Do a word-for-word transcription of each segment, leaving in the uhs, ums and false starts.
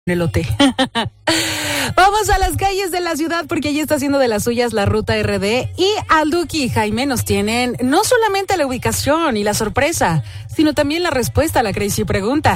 elote. Vamos a las calles de la ciudad porque allí está haciendo de las suyas la Ruta R D y Alduki y Jaime nos tienen no solamente la ubicación y la sorpresa, sino también la respuesta a la crazy pregunta.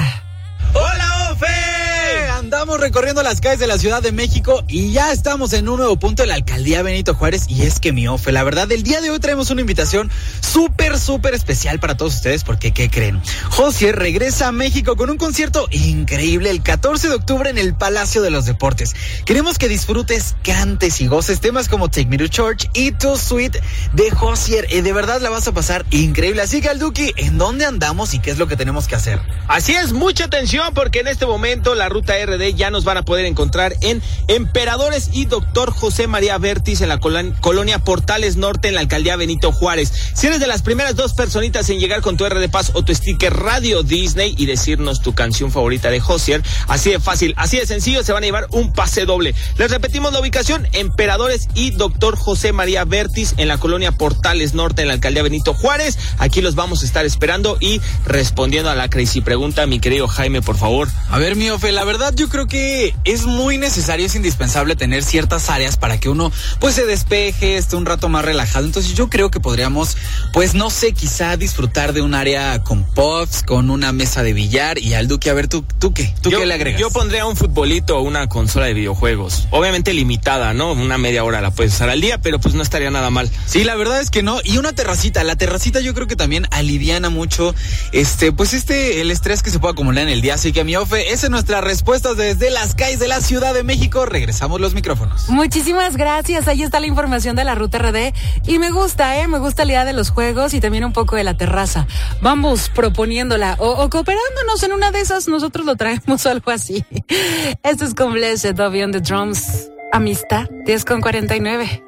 ¡Hola, Ofe! Andamos recorriendo las calles de la Ciudad de México y ya estamos en un nuevo punto de la Alcaldía Benito Juárez. Y es que, mi Ofe, la verdad, el día de hoy traemos una invitación súper, súper especial para todos ustedes porque, ¿qué creen? Josier regresa a México con un concierto increíble el catorce de octubre en el Palacio de los Deportes. Queremos que disfrutes, cantes y goces temas como Take Me to Church y Too Sweet de Josier. Y de verdad la vas a pasar increíble. Así que, Alduki, ¿en dónde andamos y qué es lo que tenemos que hacer? Así es, mucha atención porque en este momento la Ruta R D ya nos van a poder encontrar en Emperadores y Doctor José María Vértiz en la colon- colonia Portales Norte en la Alcaldía Benito Juárez. Si eres de las primeras dos personitas en llegar con tu R D Paz o tu sticker Radio Disney y decirnos tu canción favorita de Josier, así de fácil, así de sencillo, se van a llevar un pase doble. Les repetimos la ubicación, Emperadores y Doctor José María Vértiz en la colonia Portales Norte en la Alcaldía Benito Juárez. Aquí los vamos a estar esperando y respondiendo a la crazy pregunta, mi querido Jaime, por favor. A ver, mi Ofe, la verdad yo creo que es muy necesario, es indispensable tener ciertas áreas para que uno pues se despeje, esté un rato más relajado. Entonces yo creo que podríamos, pues no sé, quizá disfrutar de un área con puffs, con una mesa de billar. Y Alduki, a ver, ¿tú, tú qué? ¿Tú yo, qué le agregas? Yo pondría un futbolito o una consola de videojuegos. Obviamente limitada, ¿no? Una media hora la puedes usar al día, pero pues no estaría nada mal. Sí, la verdad es que no. Y una terracita. La terracita yo creo que también aliviana mucho este, pues este, el estrés que se puede acumular en el día. Así que, mi Ofe, esa es nuestra respuesta desde las calles de la Ciudad de México. Regresamos los micrófonos. Muchísimas gracias. Ahí está la información de la Ruta R D. Y me gusta, ¿eh? Me gusta la idea de los juegos y también un poco de la terraza. Vamos proponiéndola o, o cooperándonos en una de esas. Nosotros lo traemos o algo así. Esto es con Blessed, Dobby on the Drums. Amistad, diez con cuarenta y nueve.